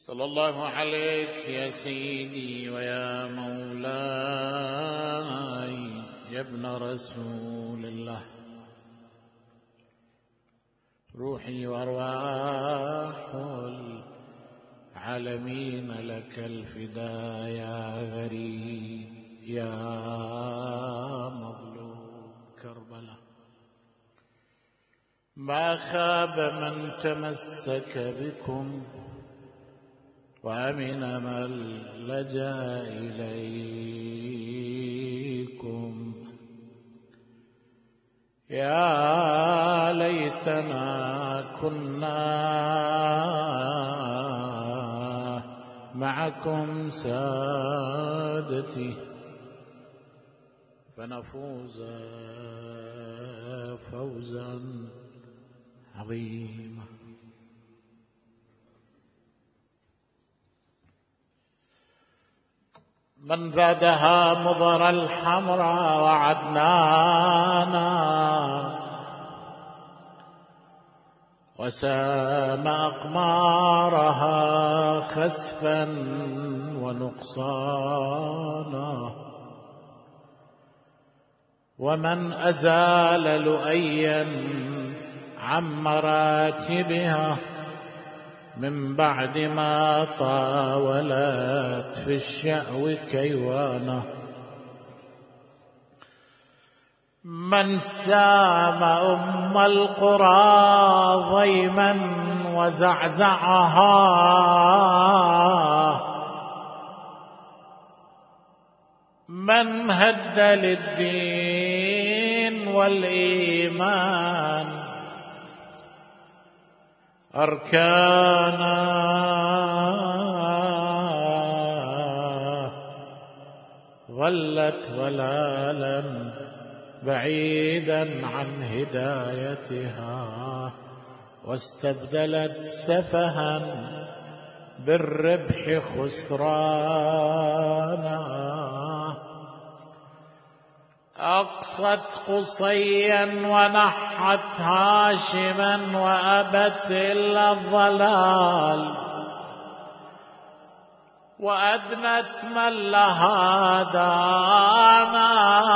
صلى الله عليك يا سيدي ويا مولاي يا ابن رسول الله. روحي وارواح العالمين لك الفداء يا غريب يا مظلوم كربلاء. ما خاب من تمسك بكم وأمن من لجأ إليكم. يا ليتنا كنا معكم سادتي فنفوز فوزا عظيما. من ذادها مضر الحمراء وعدنانا وسام أقمارها خسفا ونقصانا. ومن أزال لؤيا عن مراتبها من بعد ما طاولت في الشأو كيوانا. من سام أم القرى ضيما وزعزعها من هد للدين والإيمان أركانا ظلت ضلالا بعيدا عن هدايتها واستبدلت سفها بالربح خسرانا. أقصت قصيا ونحت هاشما وأبت إلا الضلال وأدنت من لها دانا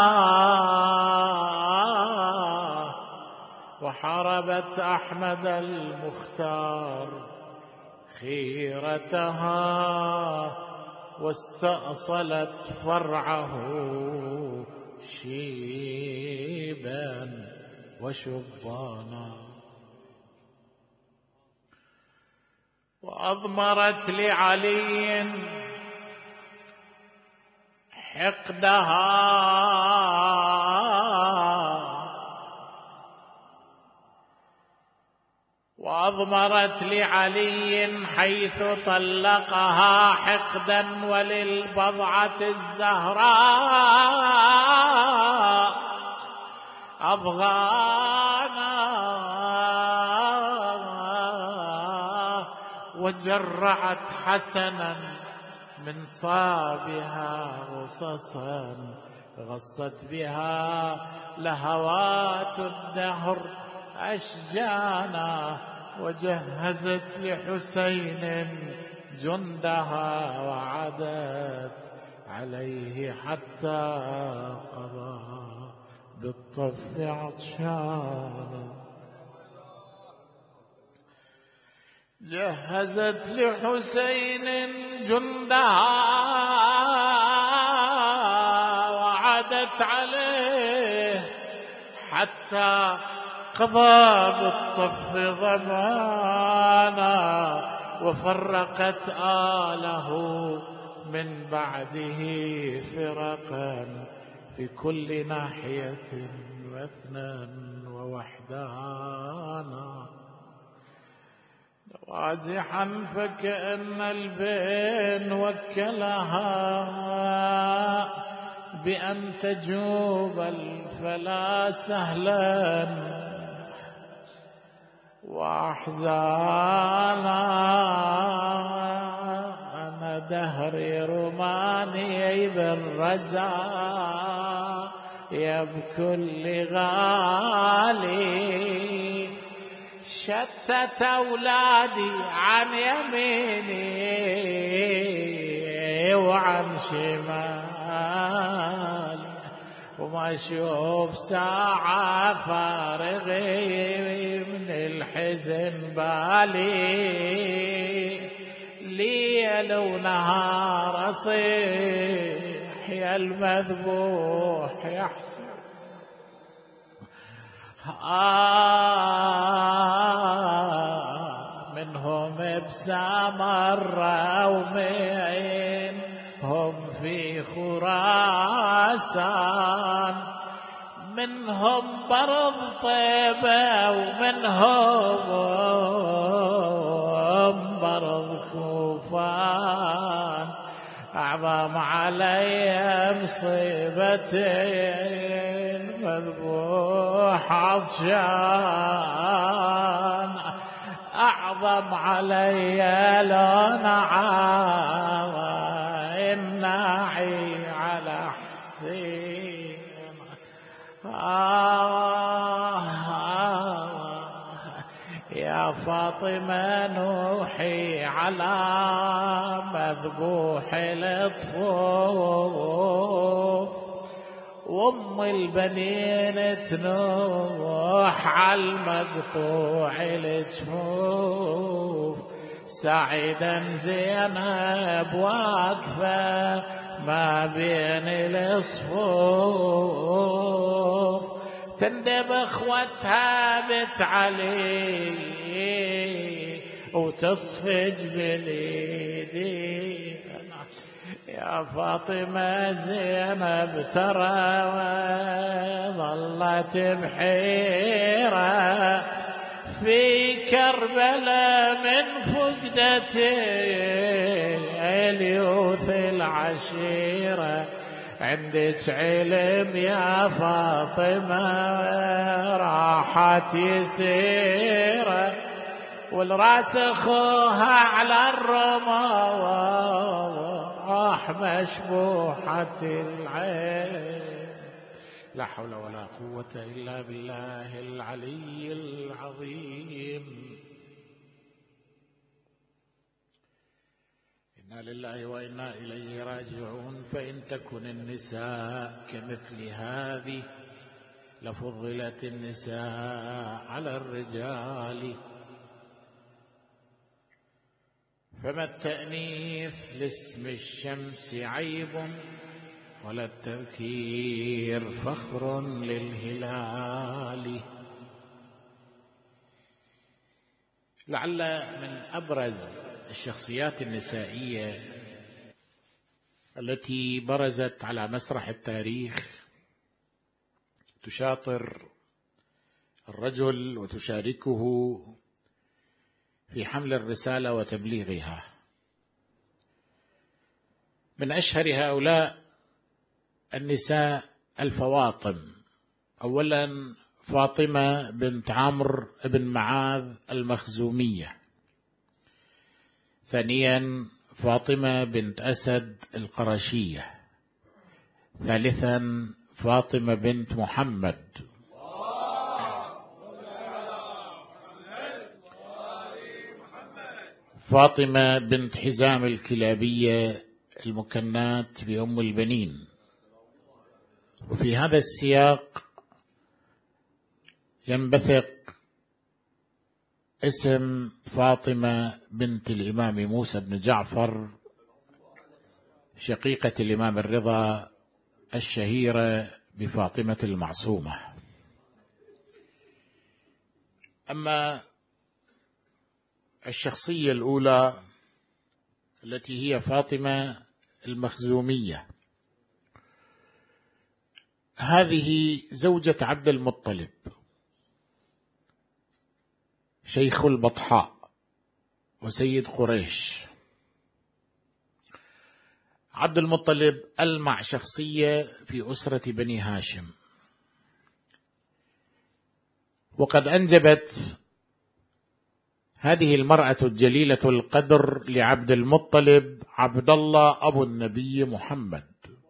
وحاربت أحمد المختار خيرتها واستأصلت فرعه شيبا وشبانا. وأضمرت لعلي حقدها وأضمرت لعلي حيث طلقها حقدا وللبضعة الزهراء أضغانا وجرعت حسنا من صابها غصصا غصت بها لهوات الدهر أشجانا. وجهزت لحسين جندها وعدت عليه حتى قضى بالطف عطشانا. جهزت لحسين جندها وعدت عليه حتى قضى بالطف ضمانا. وفرقت آله من بعده فرقا في كل ناحية واثنا ووحدانا. وازحا فكأن البين وكلها بأن تجوب الفلا سهلا وأحزانا. أنا دهري رماني بالرزا يا بكل غالي شتت أولادي عن يميني عن شمالي وما أشوف ساعة فارغي من الحزن بالي، ليل ونهار أصيح يا المذبوح يا حسين. منهم بسامرة ومين هم في خراسان، منهم برض طيبة ومنهم برض كوفان. أعظم علي مصيبتين مذبوح عطشان، أعظم علي لو الناعي على حسين. يا فاطمة نوحي على مذبوح الطفوف، وام البنين تنوح على المقطوع الجفوف. سعيدا زينب واقفة ما بين الصفوف، تندب اخوتها بنت علي وتصفج باليدين. يا فاطمة زينب ترى ظلت بحيرة في كربلاء من فقدته اليوث العشيرة. عندك علم يا فاطمة راحت يسيرة، والراس اخوها على الرماح مشبوحة العين. لا حول ولا قوة إلا بالله العلي العظيم. إنا لله وإنا إليه راجعون. فإن تكن النساء كمثل هذه لفضلت النساء على الرجال، فما التأنيث لاسم الشمس عيب ولا التذكير فخر للهلال. لعل من أبرز الشخصيات النسائية التي برزت على مسرح التاريخ تشاطر الرجل وتشاركه في حمل الرسالة وتبليغها. من أشهر هؤلاء النساء الفواطم. أولا فاطمة بنت عمرو بن معاذ المخزومية، ثانيا فاطمة بنت أسد القرشية، ثالثا فاطمة بنت محمد، فاطمة بنت حزام الكلابية المكنات بأم البنين. وفي هذا السياق ينبثق اسم فاطمة بنت الإمام موسى بن جعفر شقيقة الإمام الرضا الشهيرة بفاطمة المعصومة. أما الشخصية الأولى التي هي فاطمة المخزومية، هذه زوجة عبد المطلب شيخ البطحاء وسيد قريش. عبد المطلب ألمع شخصية في أسرة بني هاشم، وقد أنجبت هذه المرأة الجليلة القدر لعبد المطلب عبد الله أبو النبي محمد،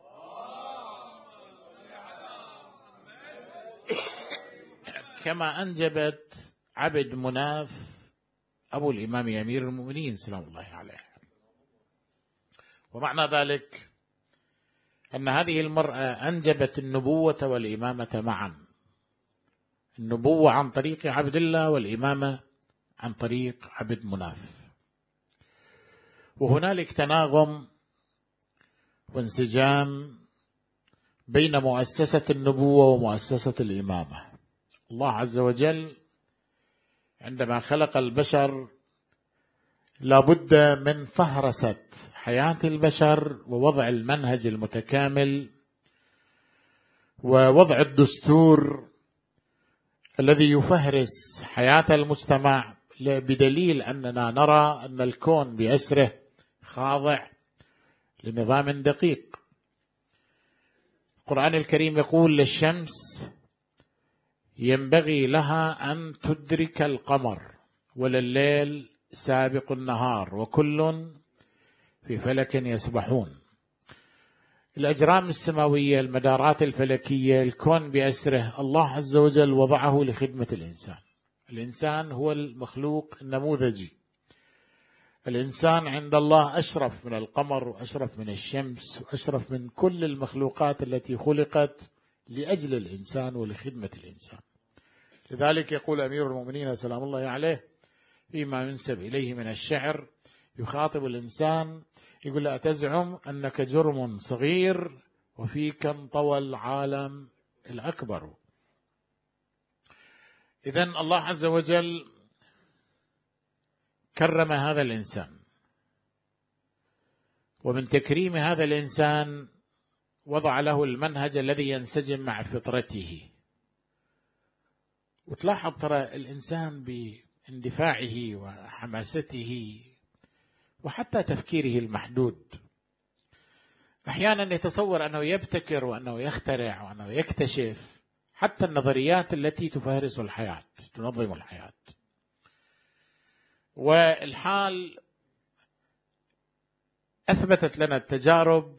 كما أنجبت عبد مناف أبو الإمام أمير المؤمنين سلام الله عليه. ومعنى ذلك أن هذه المرأة أنجبت النبوة والإمامة معا، النبوة عن طريق عبد الله والإمامة عن طريق عبد مناف. وهنالك تناغم وانسجام بين مؤسسة النبوة ومؤسسة الإمامة. الله عز وجل عندما خلق البشر لابد من فهرسة حياة البشر ووضع المنهج المتكامل ووضع الدستور الذي يفهرس حياة المجتمع، بدليل أننا نرى أن الكون بأسره خاضع لنظام دقيق. القرآن الكريم يقول للشمس ينبغي لها أن تدرك القمر ولليل سابق النهار وكل في فلك يسبحون. الأجرام السماوية، المدارات الفلكية، الكون بأسره الله عز وجل وضعه لخدمة الإنسان. الإنسان هو المخلوق النموذجي. الإنسان عند الله أشرف من القمر وأشرف من الشمس وأشرف من كل المخلوقات التي خلقت لأجل الإنسان ولخدمة الإنسان. لذلك يقول أمير المؤمنين سلام الله عليه فيما ينسب إليه من الشعر، يخاطب الإنسان يقول له أتزعم أنك جرم صغير وفيك انطوى العالم الأكبر. إذن الله عز وجل كرم هذا الإنسان، ومن تكريم هذا الإنسان وضع له المنهج الذي ينسجم مع فطرته. وتلاحظ ترى الإنسان باندفاعه وحماسته وحتى تفكيره المحدود أحيانا يتصور أنه يبتكر وأنه يخترع وأنه يكتشف حتى النظريات التي تفهرس الحياة، تنظم الحياة. والحال أثبتت لنا التجارب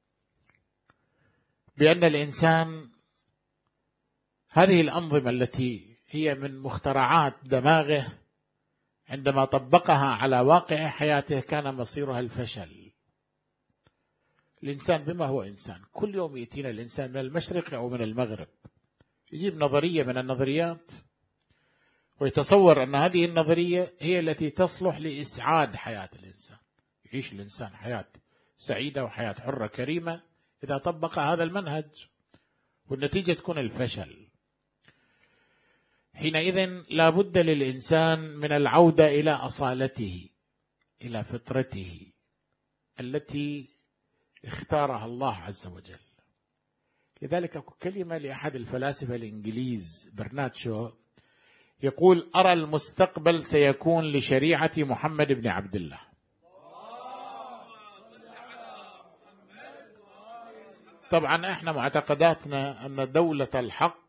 بأن الإنسان هذه الأنظمة التي هي من مخترعات دماغه عندما طبقها على واقع حياته كان مصيرها الفشل. الإنسان بما هو إنسان، كل يوم يأتينا الإنسان من المشرق أو من المغرب يجيب نظرية من النظريات ويتصور أن هذه النظرية هي التي تصلح لإسعاد حياة الإنسان، يعيش الإنسان حياة سعيدة وحياة حرة كريمة إذا طبق هذا المنهج، والنتيجة تكون الفشل. حينئذ لا بد للإنسان من العودة إلى أصالته، إلى فطرته التي اختارها الله عز وجل. لذلك كلمة لأحد الفلاسفة الإنجليز برنارد شو يقول أرى المستقبل سيكون لشريعة محمد بن عبد الله. طبعا احنا معتقداتنا أن دولة الحق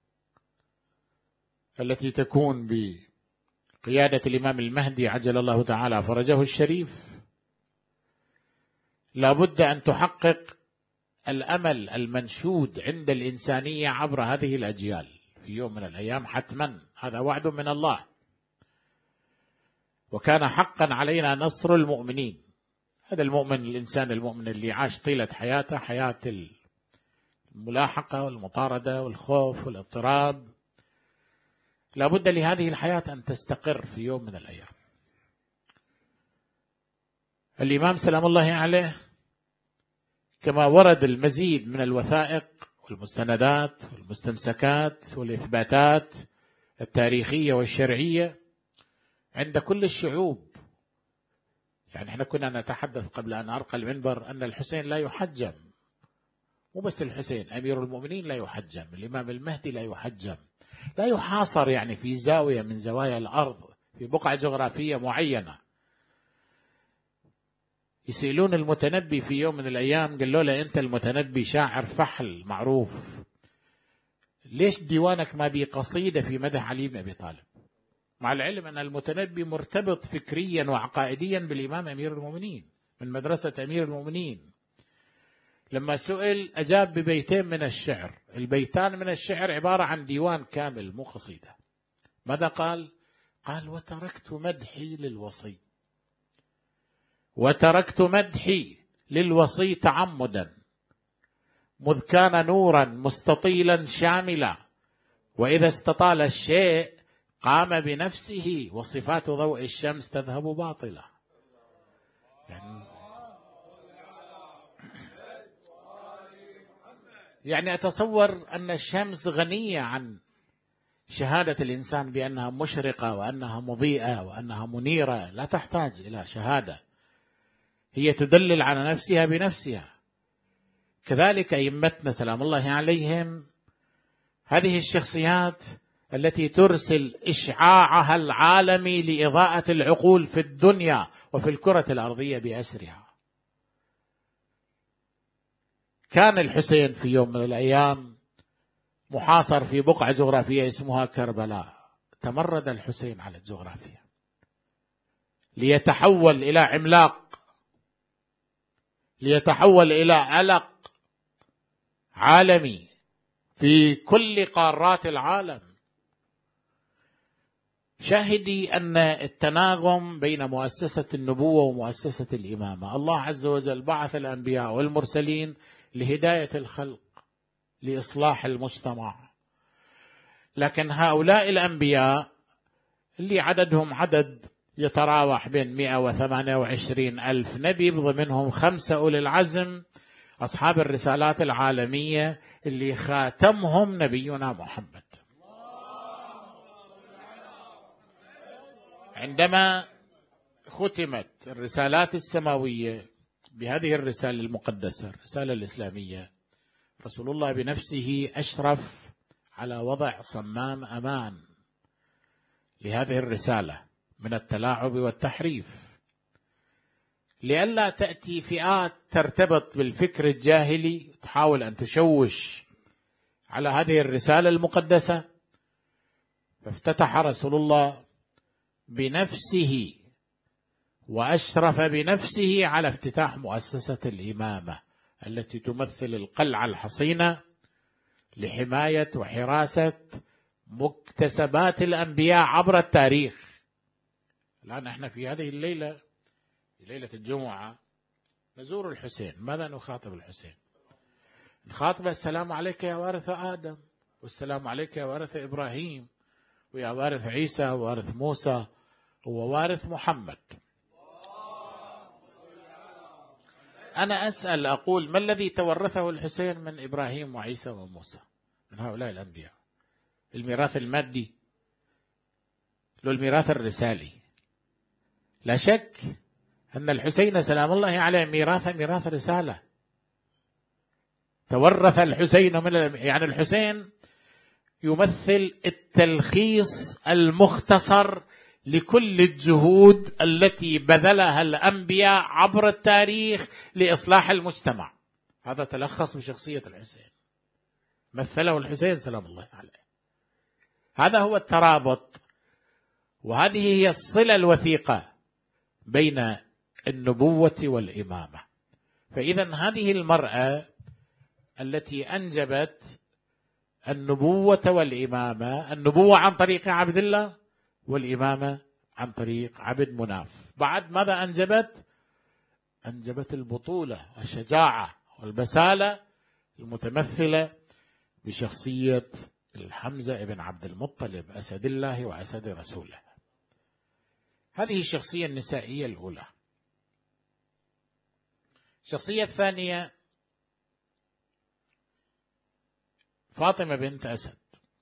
التي تكون بقيادة الإمام المهدي عجل الله تعالى فرجه الشريف لابد أن تحقق الأمل المنشود عند الإنسانية عبر هذه الأجيال في يوم من الأيام حتما. هذا وعد من الله، وكان حقا علينا نصر المؤمنين. هذا المؤمن، الإنسان المؤمن اللي عاش طيلة حياته حياة الملاحقة والمطاردة والخوف والاضطراب، لابد لهذه الحياة أن تستقر في يوم من الأيام. الإمام سلام الله عليه كما ورد المزيد من الوثائق والمستندات والمستمسكات والإثباتات التاريخية والشرعية عند كل الشعوب. يعني احنا كنا نتحدث قبل أن أرقى المنبر أن الحسين لا يحجم، مو بس الحسين، أمير المؤمنين لا يحجم، الإمام المهدي لا يحجم، لا يحاصر يعني في زاوية من زوايا الأرض في بقعة جغرافية معينة. يسألون المتنبي في يوم من الأيام قال له أنت المتنبي شاعر فحل معروف، ليش ديوانك ما بي قصيدة في مدح علي بن أبي طالب؟ مع العلم أن المتنبي مرتبط فكريا وعقائديا بالإمام أمير المؤمنين من مدرسة أمير المؤمنين. لما سئل أجاب ببيتين من الشعر، البيتان من الشعر عبارة عن ديوان كامل مو قصيدة. ماذا قال؟ قال وتركت مدحي للوصي، وتركت مدحي للوصي تعمدا، مذ كان نورا مستطيلا شاملا، وإذا استطال الشيء قام بنفسه، وصفات ضوء الشمس تذهب باطلة. يعني أتصور أن الشمس غنية عن شهادة الإنسان بأنها مشرقة وأنها مضيئة وأنها منيرة، لا تحتاج إلى شهادة، هي تدلل على نفسها بنفسها. كذلك أئمتنا سلام الله عليهم، هذه الشخصيات التي ترسل إشعاعها العالمي لإضاءة العقول في الدنيا وفي الكرة الأرضية بأسرها. كان الحسين في يوم من الأيام محاصر في بقعة جغرافية اسمها كربلاء، تمرد الحسين على الجغرافيا ليتحول إلى عملاق، ليتحول إلى علق عالمي في كل قارات العالم. شاهدي أن التناغم بين مؤسسة النبوة ومؤسسة الإمامة، الله عز وجل بعث الأنبياء والمرسلين لهداية الخلق، لإصلاح المجتمع، لكن هؤلاء الأنبياء اللي عددهم عدد يتراوح بين 128 ألف نبي، ضمنهم 5 أولي العزم أصحاب الرسالات العالمية اللي خاتمهم نبينا محمد. عندما ختمت الرسالات السماوية بهذه الرسالة المقدسة، الرسالة الإسلامية، رسول الله بنفسه أشرف على وضع صمام أمان لهذه الرسالة من التلاعب والتحريف، لئلا تأتي فئات ترتبط بالفكر الجاهلي تحاول أن تشوش على هذه الرسالة المقدسة. فافتتح رسول الله بنفسه وأشرف بنفسه على افتتاح مؤسسة الإمامة التي تمثل القلعة الحصينة لحماية وحراسة مكتسبات الأنبياء عبر التاريخ. الآن احنا في هذه الليلة، في ليلة الجمعة، نزور الحسين. ماذا نخاطب الحسين؟ نخاطب السلام عليك يا وارث آدم، والسلام عليك يا وارث إبراهيم، ويا وارث عيسى، ووارث موسى، ووارث محمد. أنا أسأل أقول ما الذي تورثه الحسين من إبراهيم وعيسى وموسى، من هؤلاء الأنبياء؟ الميراث المادي لو الميراث الرسالي؟ لا شك أن الحسين سلام الله عليه ميراث رسالة. تورث الحسين يعني الحسين يمثل التلخيص المختصر لكل الجهود التي بذلها الأنبياء عبر التاريخ لإصلاح المجتمع. هذا تلخص بشخصية الحسين، مثله الحسين سلام الله عليه. هذا هو الترابط، وهذه هي الصلة الوثيقة بين النبوة والإمامة. فإذا هذه المرأة التي أنجبت النبوة والإمامة، النبوة عن طريق عبد الله، والإمامة عن طريق عبد مناف، بعد ماذا أنجبت؟ أنجبت البطولة، الشجاعة والبسالة المتمثلة بشخصية الحمزة بن عبد المطلب، أسد الله وأسد رسوله. هذه الشخصية النسائية الأولى. الشخصية الثانية فاطمة بنت أسد.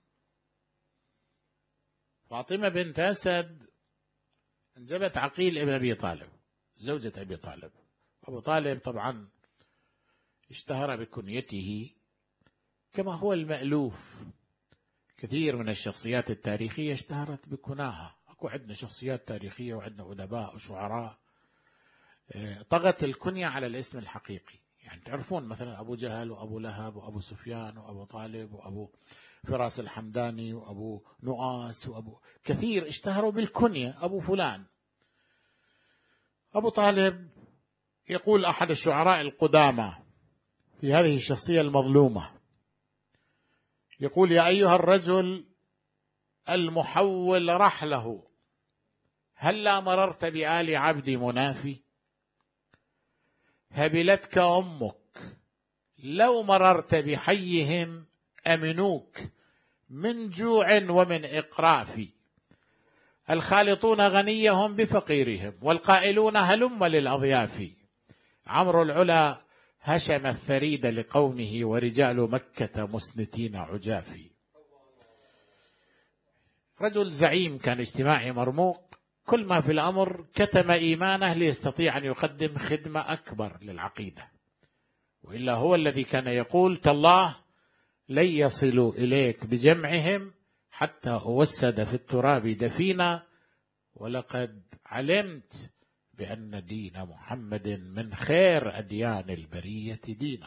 فاطمة بنت أسد انجبت عقيل ابن أبي طالب، زوجة أبي طالب. أبو طالب طبعا اشتهر بكنيته كما هو المألوف. كثير من الشخصيات التاريخية اشتهرت بكناها. أكو عندنا شخصيات تاريخية وعندنا أدباء وشعراء طغت الكنية على الاسم الحقيقي. يعني تعرفون مثلا أبو جهل وأبو لهب وأبو سفيان وأبو طالب وأبو فراس الحمداني وأبو نؤاس وأبو كثير اشتهروا بالكنية أبو فلان. أبو طالب يقول أحد الشعراء القدامى في هذه الشخصية المظلومة، يقول: يا أيها الرجل المحول رحله، هلا مررت بآل عبد منافي؟ هبلتك أمك لو مررت بحيهم أمنوك من جوع ومن إقراف، الخالطون غنيهم بفقيرهم، والقائلون هلم للأضياف. عمرو العلا هشم الثريد لقومه، ورجال مكة مسنتين عجافي. رجل زعيم كان اجتماعي مرموق، كل ما في الأمر كتم إيمانه ليستطيع أن يقدم خدمة أكبر للعقيدة، وإلا هو الذي كان يقول: تالله لن يصلوا إليك بجمعهم حتى أوسد في التراب دفينا، ولقد علمت بأن دين محمد من خير أديان البرية دينا.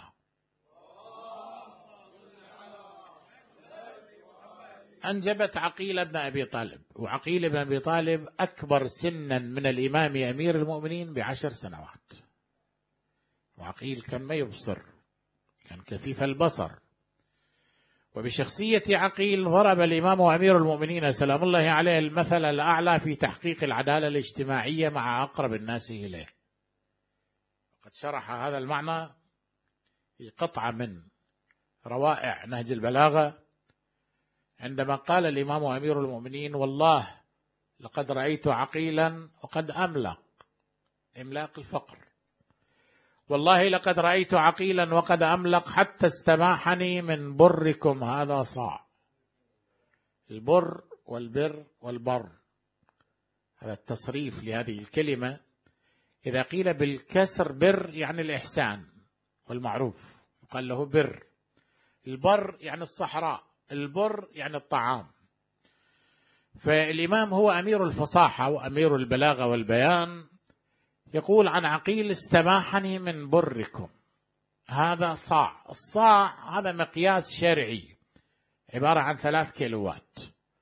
أنجبت عقيل بن أبي طالب، وعقيل بن أبي طالب أكبر سنا من الإمام أمير المؤمنين ب10 سنوات. وعقيل كان ما يبصر، كان كثيف البصر. وبشخصية عقيل ضرب الإمام أمير المؤمنين سلام الله عليه المثل الأعلى في تحقيق العدالة الاجتماعية مع أقرب الناس إليه. قد شرح هذا المعنى في قطعة من روائع نهج البلاغة، عندما قال الإمام أمير المؤمنين: والله لقد رأيت عقيلا وقد أملق، إملاق الفقر، والله لقد رأيت عقيلا وقد أملق حتى استماحني من بركم هذا صاع. البر والبر والبر، هذا التصريف لهذه الكلمة. إذا قيل بالكسر بر يعني الإحسان والمعروف، يقال له بر. البر يعني الصحراء، البر يعني الطعام. فالإمام هو أمير الفصاحة وأمير البلاغة والبيان، يقول عن عقيل: استماحني من بركم هذا صاع. الصاع هذا مقياس شرعي عبارة عن 3 كيلوات.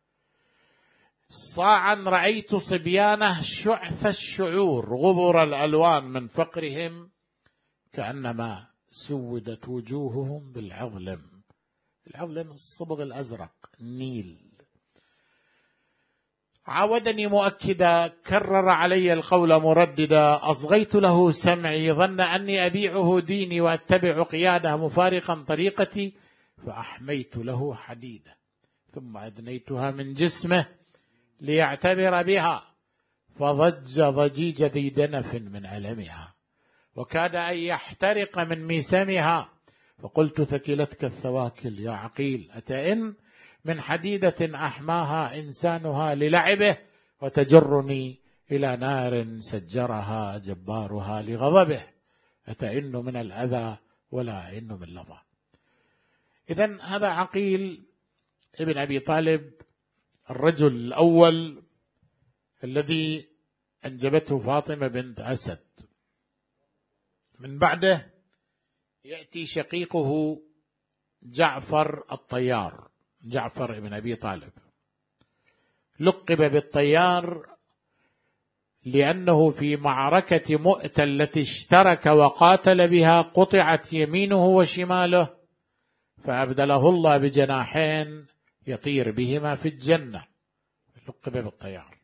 صاعا رأيت صبيانه شعث الشعور غبر الألوان من فقرهم، كأنما سودت وجوههم بالعظلم. العظلم الصبغ الأزرق، النيل. عاودني مؤكدا، كرر علي القول مرددا، أصغيت له سمعي ظن أني أبيعه ديني وأتبع قياده مفارقا طريقتي، فأحميت له حديدة ثم أدنيتها من جسمه ليعتبر بها، فضج ضجيج ذي دنف من ألمها، وكاد أن يحترق من ميسمها، فقلت: ثكلتك الثواكل يا عقيل، أتئن من حديدة أحماها إنسانها للعبه، وتجرني إلى نار سجرها جبارها لغضبه، أتئن من الأذى ولا أئن من لظى. إذن هذا عقيل ابن أبي طالب، الرجل الأول الذي أنجبته فاطمة بنت أسد. من بعده يأتي شقيقه جعفر الطيار، جعفر ابن أبي طالب، لقب بالطيار لأنه في معركة مؤتة التي اشترك وقاتل بها قطعت يمينه وشماله، فأبدله الله بجناحين يطير بهما في الجنة، لقب بالطيار.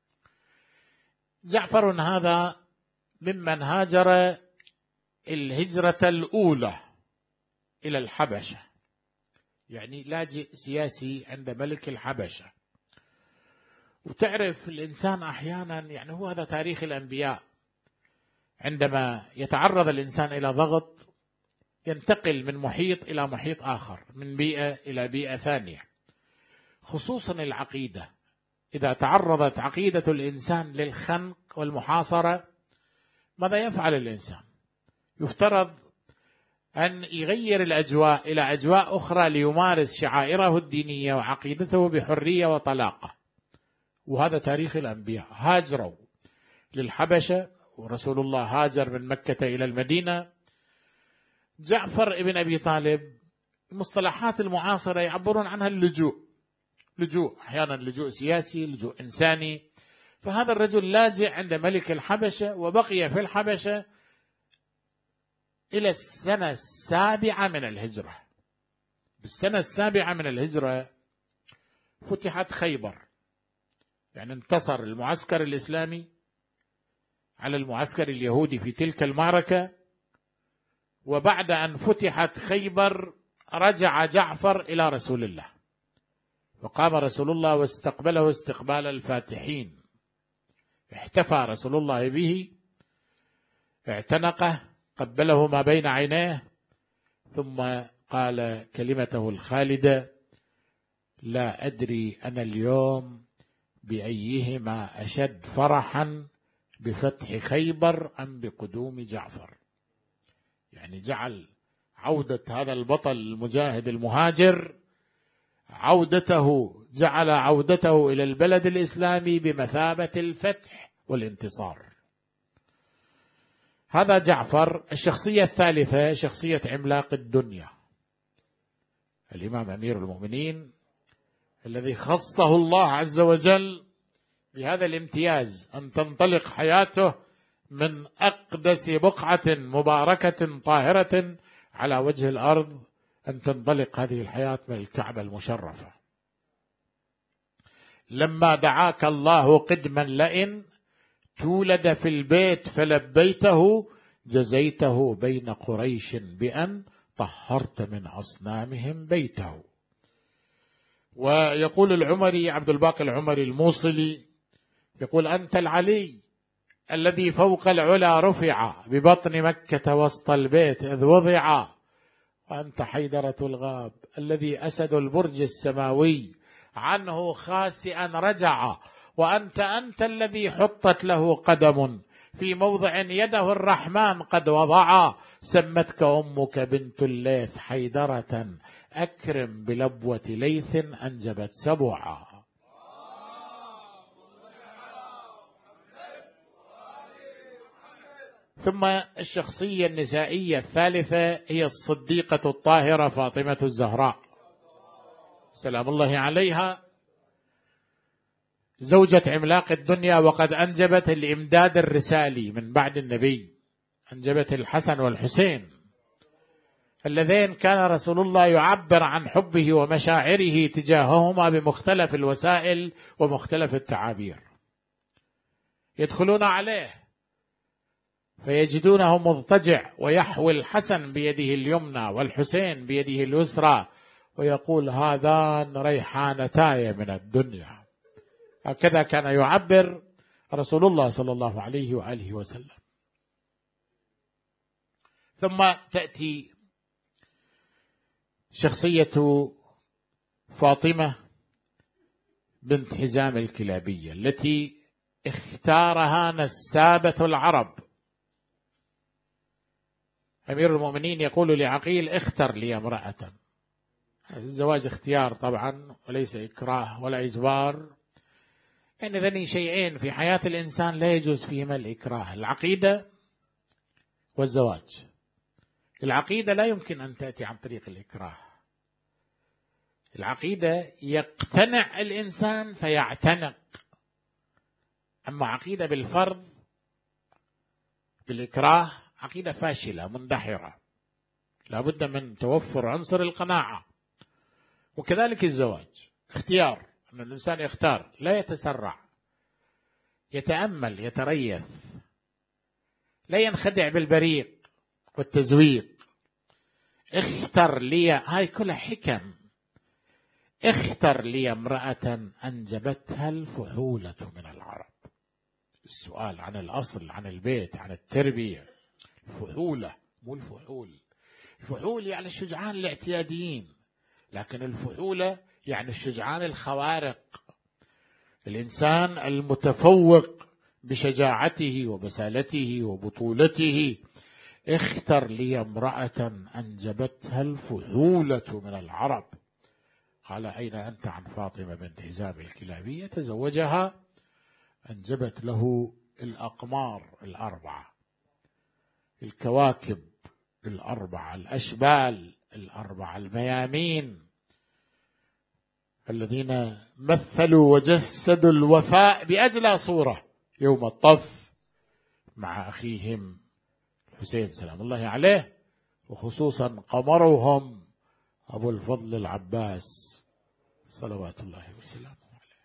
جعفر هذا ممن هاجر الهجرة الأولى إلى الحبشة، يعني لاجئ سياسي عند ملك الحبشة. وتعرف الإنسان أحيانا، يعني هو هذا تاريخ الأنبياء، عندما يتعرض الإنسان إلى ضغط ينتقل من محيط إلى محيط آخر، من بيئة إلى بيئة ثانية. خصوصا العقيدة، إذا تعرضت عقيدة الإنسان للخنق والمحاصرة، ماذا يفعل الإنسان؟ يفترض أن يغير الأجواء إلى أجواء أخرى ليمارس شعائره الدينية وعقيدته بحرية وطلاقة. وهذا تاريخ الأنبياء، هاجروا للحبشة، ورسول الله هاجر من مكة إلى المدينة. جعفر ابن أبي طالب المصطلحات المعاصرة يعبرون عنها اللجوء، لجوء أحيانا لجوء سياسي، لجوء إنساني. فهذا الرجل لاجئ عند ملك الحبشة، وبقي في الحبشة إلى السنة 7 من الهجرة. بالسنة 7 من الهجرة فتحت خيبر، يعني انتصر المعسكر الإسلامي على المعسكر اليهودي في تلك المعركة، وبعد أن فتحت خيبر رجع جعفر إلى رسول الله، وقام رسول الله واستقبله استقبال الفاتحين، احتفى رسول الله به، اعتنقه، قبله ما بين عينيه، ثم قال كلمته الخالدة: لا أدري أنا اليوم بأيهما أشد فرحا، بفتح خيبر أم بقدوم جعفر. يعني جعل عودة هذا البطل المجاهد المهاجر، جعل عودته إلى البلد الإسلامي بمثابة الفتح والانتصار. هذا جعفر. الشخصية الثالثة شخصية عملاق الدنيا، الإمام أمير المؤمنين، الذي خصه الله عز وجل بهذا الامتياز، أن تنطلق حياته من أقدس بقعة مباركة طاهرة على وجه الأرض، أن تنطلق هذه الحياة من الكعبة المشرفة. لما دعاك الله قدما لئن تولد في البيت فلبيته، جزيته بين قريش بأن طهرت من أصنامهم بيته. ويقول العمري، عبد الباقي العمري الموصلي، يقول: أنت العلي الذي فوق العلا رفع، ببطن مكة وسط البيت إذ وضع، وأنت حيدرة الغاب الذي أسد البرج السماوي عنه خاسئا رجع، أنت الذي حطت له قدم في موضع يده الرحمن قد وضع، سمتك أمك بنت الليث حيدرة، أكرم بلبوة ليث أنجبت سبعا. ثم الشخصية النسائية الثالثة هي الصديقة الطاهرة فاطمة الزهراء سلام الله عليها، زوجة عملاق الدنيا، وقد أنجبت الإمداد الرسالي من بعد النبي، أنجبت الحسن والحسين اللذين كان رسول الله يعبر عن حبه ومشاعره تجاههما بمختلف الوسائل ومختلف التعابير. يدخلون عليه فيجدونه مضطجع، ويحوي الحسن بيده اليمنى والحسين بيده اليسرى، ويقول: هذان ريحانتاي من الدنيا. هكذا كان يعبر رسول الله صلى الله عليه وآله وسلم. ثم تأتي شخصية فاطمة بنت حزام الكلابية، التي اختارها نسابة العرب. أمير المؤمنين يقول لعقيل: اختر لي امرأة. الزواج اختيار طبعا، وليس إكراه ولا إجبار. يعني ذني شيئين في حياة الإنسان لا يجوز فيهما الإكراه: العقيدة والزواج. العقيدة لا يمكن أن تأتي عن طريق الإكراه. العقيدة يقتنع الإنسان فيعتنق، أما عقيدة بالفرض بالإكراه عقيدة فاشلة مندحرة، لا بد من توفر عنصر القناعة. وكذلك الزواج اختيار، أن الإنسان يختار، لا يتسرع، يتأمل، يتريث، لا ينخدع بالبريق والتزويق. اختر لي، هاي كلها حكم. اختر لي امرأة أنجبتها الفحولة من العرب. السؤال عن الأصل، عن البيت، عن التربية. الفحولة مو الفحول. الفحول يعني الشجعان الاعتياديين، لكن الفحولة يعني الشجعان الخوارق، الإنسان المتفوق بشجاعته وبسالته وبطولته. اختر لي امرأة أنجبتها الفحولة من العرب. قال: أين أنت عن فاطمة بنت حزام الكلابية؟ تزوجها، أنجبت له الأقمار الأربعة، الكواكب الأربعة، الأشبال الأربعة، الميامين، الذين مثلوا وجسدوا الوفاء بأجلى صورة يوم الطف مع أخيهم الحسين سلام الله عليه، وخصوصا قمرهم أبو الفضل العباس صلوات الله وسلامه عليه.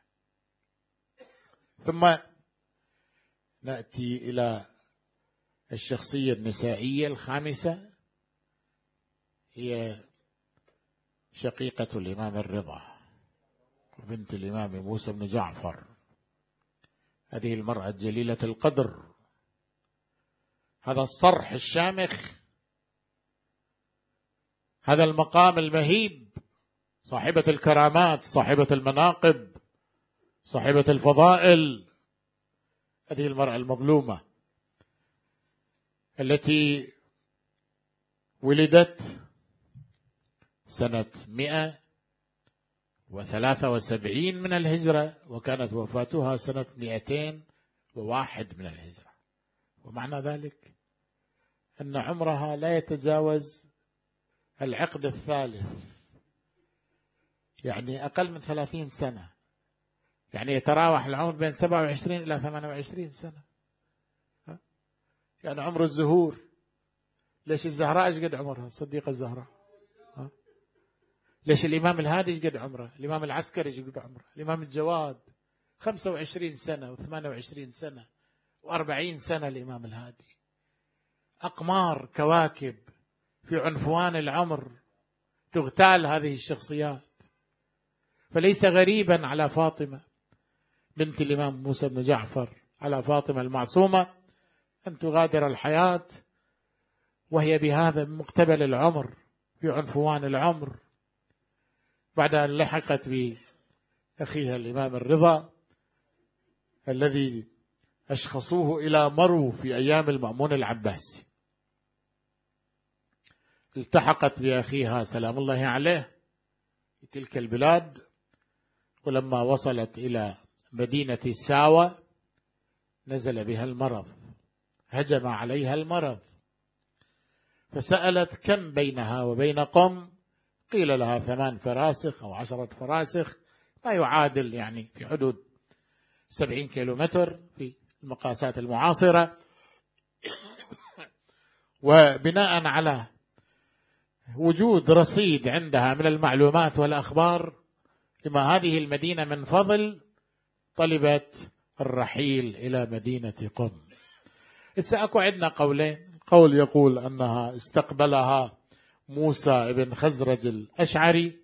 ثم نأتي إلى الشخصية النسائية الخامسة، هي شقيقة الإمام الرضا وبنت الإمام موسى بن جعفر. هذه المرأة جليلة القدر، هذا الصرح الشامخ، هذا المقام المهيب، صاحبة الكرامات، صاحبة المناقب، صاحبة الفضائل، هذه المرأة المظلومة التي ولدت سنة 173 من الهجرة، وكانت وفاتها سنة 201 من الهجرة. ومعنى ذلك أن عمرها لا يتجاوز العقد الثالث، يعني أقل من 30 سنة، يعني يتراوح العمر بين 27 إلى 28 سنة، يعني عمر الزهور. ليش الزهراء ايش قد عمرها؟ الصديقة الزهراء. ليش الإمام الهادي ايش قد عمره؟ الإمام العسكري ايش قد عمره؟ الإمام الجواد 25 سنة و28 سنة و40 سنة. الإمام الهادي أقمار كواكب في عنفوان العمر تغتال هذه الشخصيات. فليس غريبا على فاطمة بنت الإمام موسى بن جعفر، على فاطمة المعصومة، أن تغادر الحياة وهي بهذا مقتبل العمر في عنفوان العمر، بعد أن لحقت بأخيها الإمام الرضا الذي أشخصوه إلى مرو في أيام المأمون العباسي. التحقت بأخيها سلام الله عليه في تلك البلاد، ولما وصلت إلى مدينة الساوة نزل بها المرض، هجم عليها المرض، فسألت كم بينها وبين قم؟ قيل لها 8 فراسخ أو 10 فراسخ، ما يعادل يعني في حدود 70 كيلومتر في المقاسات المعاصرة. وبناء على وجود رصيد عندها من المعلومات والأخبار لما هذه المدينة من فضل، طلبت الرحيل إلى مدينة قم. أكو عندنا قولين، قول يقول أنها استقبلها موسى بن خزرج الأشعري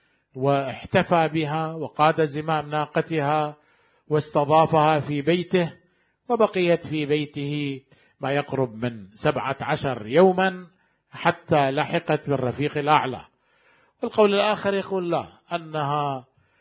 واحتفى بها وقاد زمام ناقتها واستضافها في بيته، وبقيت في بيته ما يقرب من 17 يوما حتى لحقت بالرفيق الأعلى. والقول الآخر يقول لا، أنها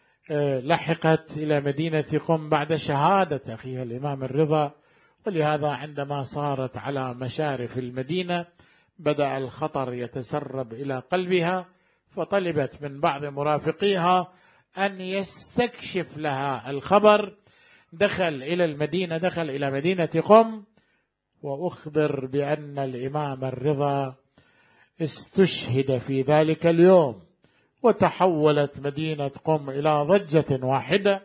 لحقت إلى مدينة قم بعد شهادة أخيها الإمام الرضا، ولهذا عندما صارت على مشارف المدينة بدأ الخطر يتسرب إلى قلبها، فطلبت من بعض مرافقيها أن يستكشف لها الخبر. دخل إلى مدينة قم، وأخبر بأن الإمام الرضا استشهد في ذلك اليوم، وتحولت مدينة قم إلى ضجة واحدة.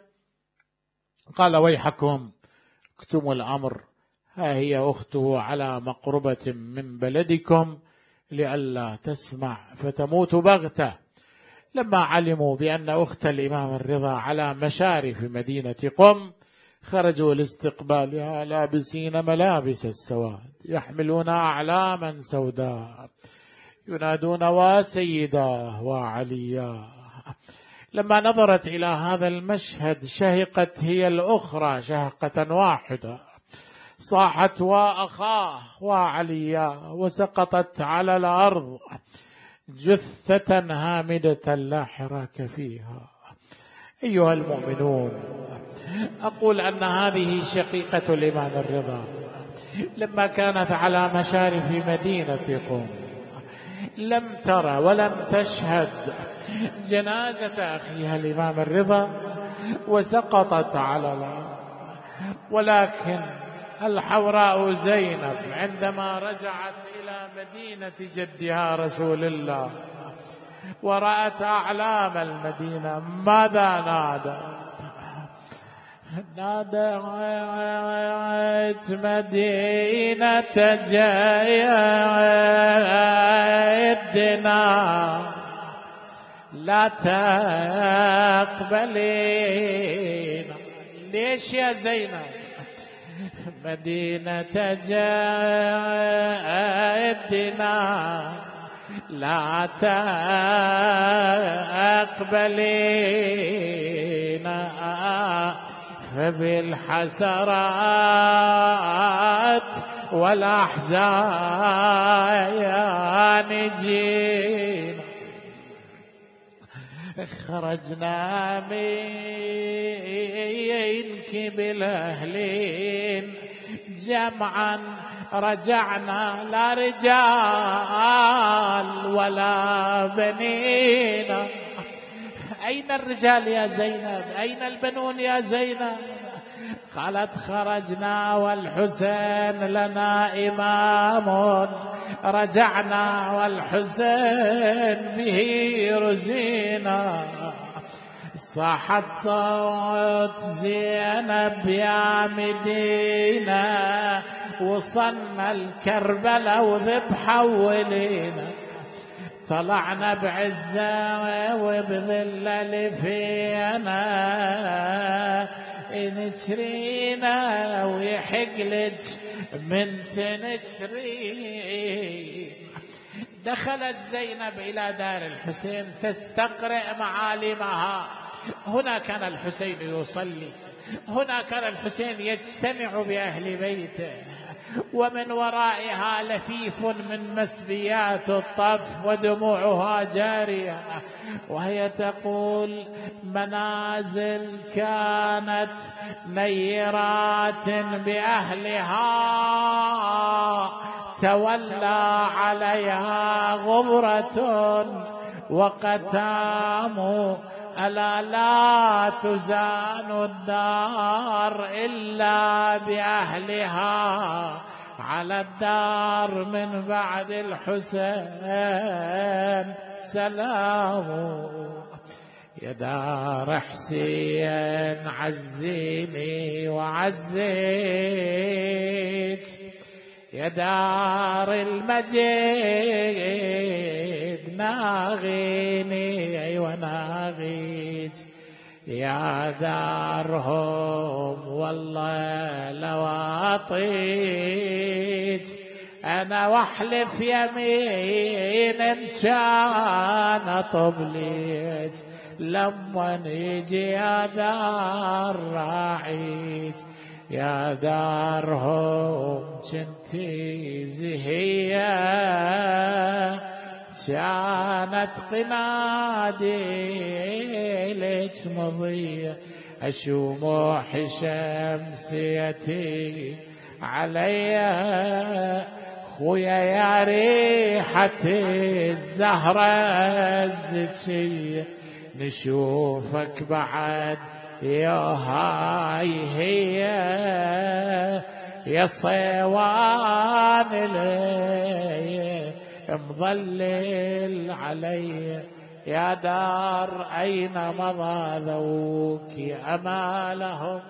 قال ويحكم اكتموا الأمر، ها هي أخته على مقربة من بلدكم لئلا تسمع فتموت بغتة. لما علموا بأن أخت الإمام الرضا على مشارف مدينة قم خرجوا لاستقبالها لابسين ملابس السواد، يحملون أعلاما سوداء، ينادون وسيداه وعلياه. لما نظرت إلى هذا المشهد شهقت هي الأخرى شهقة واحدة، صاحت وأخاه وعلياه، وسقطت على الأرض جثة هامدة لا حراك فيها. أيها المؤمنون، أقول أن هذه شقيقة الإمام الرضا لما كانت على مشارف مدينة قم لم ترى ولم تشهد جنازة أخيها الإمام الرضا وسقطت على الأرض، ولكن الحوراء زينب عندما رجعت إلى مدينة جدها رسول الله ورأت أعلام المدينة ماذا نادت؟ نادت مدينة جدنا لا تقبلين. ليش يا زينب؟ مدينة جدنا لا تقبلينا فبالحسرات والأحزان جينا خرجنا منك بالأهلين جمعا رجعنا لا رجال ولا بنينا. أين الرجال يا زينب؟ أين البنون يا زينب؟ قالت خرجنا والحسين لنا إمام رجعنا والحسين به رزينا. صاحت صوت زينب يا مدينة وصلنا الكربلة وذبحة ولينا طلعنا بعزة وبذلة فينا نشرينا ويحقلج من تنشرين. دخلت زينب إلى دار الحسين تستقرئ معالمها. هنا كان الحسين يصلي، هنا كان الحسين يجتمع بأهل بيته، ومن ورائها لفيف من مسبيات الطف ودموعها جارية وهي تقول منازل كانت نيرات بأهلها تولى عليها غبرة وقتام ألا لا تزان الدار إلا بأهلها على الدار من بعد الحسين سلام. يا دار حسين عزيني وعزيك يا دار المجيد ناغيني أيوة ناغيك يا دارهم والله لو أطيك أنا واحلف يمين إن كان أطبليك لما نيجي يا دار راعيك يا دارهم جنتي زهية كانت قنادي ليك مضية أشموح شمسيتي عليا خويا يا ريحة الزهرة الزكية نشوفك بعد يا هاي هي يا صيوان لي مظلل علي يا دار أين مضى ذوك أمالهم.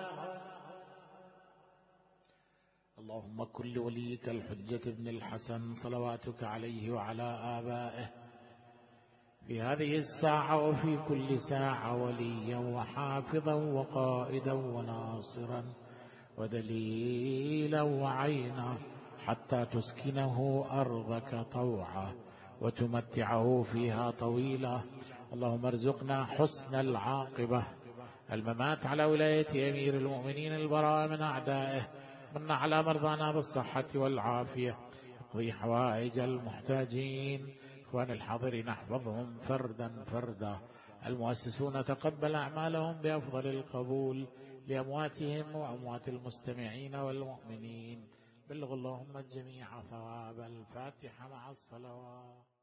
اللهم كن لوليك الحجة ابن الحسن صلواتك عليه وعلى آبائه في هذه الساعة وفي كل ساعة وليا وحافظا وقائدا وناصرا ودليلا وعينا حتى تسكنه أرضك طوعا وتمتعه فيها طويلا. اللهم ارزقنا حسن العاقبة الممات على ولاية أمير المؤمنين البراء من أعدائه. من على مرضانا بالصحة والعافية اقضي حوائج المحتاجين. إخوان الحاضرين احفظهم فردا فردا. المؤسسون تقبل أعمالهم بأفضل القبول لأمواتهم وأموات المستمعين والمؤمنين. بلغ اللهم الجميع ثواب الفاتحة مع الصلوات.